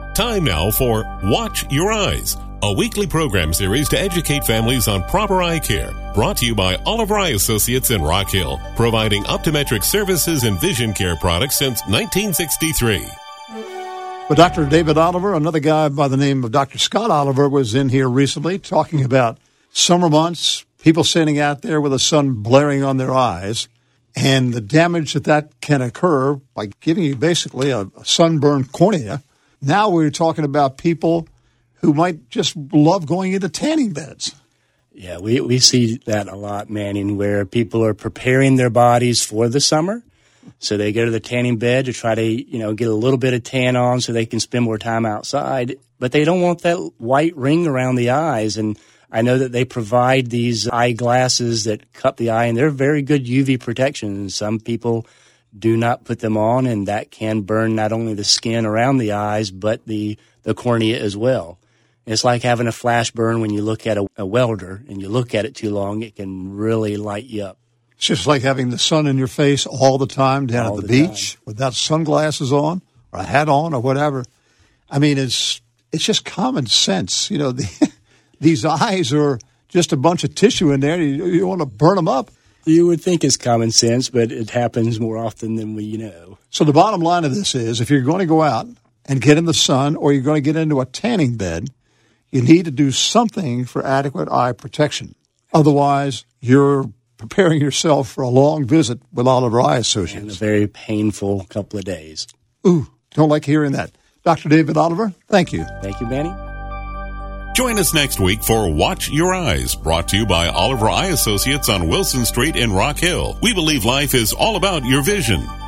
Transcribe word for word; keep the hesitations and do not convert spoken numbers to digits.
Time now for Watch Your Eyes, a weekly program series to educate families on proper eye care. Brought to you by Oliver Eye Associates in Rock Hill, providing optometric services and vision care products since nineteen sixty-three. Well, Doctor David Oliver, another guy by the name of Doctor Scott Oliver, was in here recently talking about summer months, people sitting out there with the sun blaring on their eyes, and the damage that that can occur by giving you basically a, a sunburned cornea. Now we're talking about people who might just love going into tanning beds. Yeah, we, we see that a lot, Manning, where people are preparing their bodies for the summer. So they go to the tanning bed to try to, you know, get a little bit of tan on so they can spend more time outside. But they don't want that white ring around the eyes. And I know that they provide these eyeglasses that cup the eye, and they're very good U V protection. Some people do not put them on, and that can burn not only the skin around the eyes, but the, the cornea as well. It's like having a flash burn when you look at a, a welder and you look at it too long, it can really light you up. It's just like having the sun in your face all the time down all at the, the beach time. without sunglasses on or a hat on or whatever. I mean, it's it's just common sense. You know, the, these eyes are just a bunch of tissue in there. You, you want to burn them up. You would think it's common sense, but it happens more often than we know. So the bottom line of this is if you're going to go out and get in the sun or you're going to get into a tanning bed, you need to do something for adequate eye protection. Otherwise, you're preparing yourself for a long visit with Oliver Eye Associates. And a very painful couple of days. Ooh, don't like hearing that. Doctor David Oliver, thank you. Thank you, Manny. Join us next week for Watch Your Eyes, brought to you by Oliver Eye Associates on Wilson Street in Rock Hill. We believe life is all about your vision.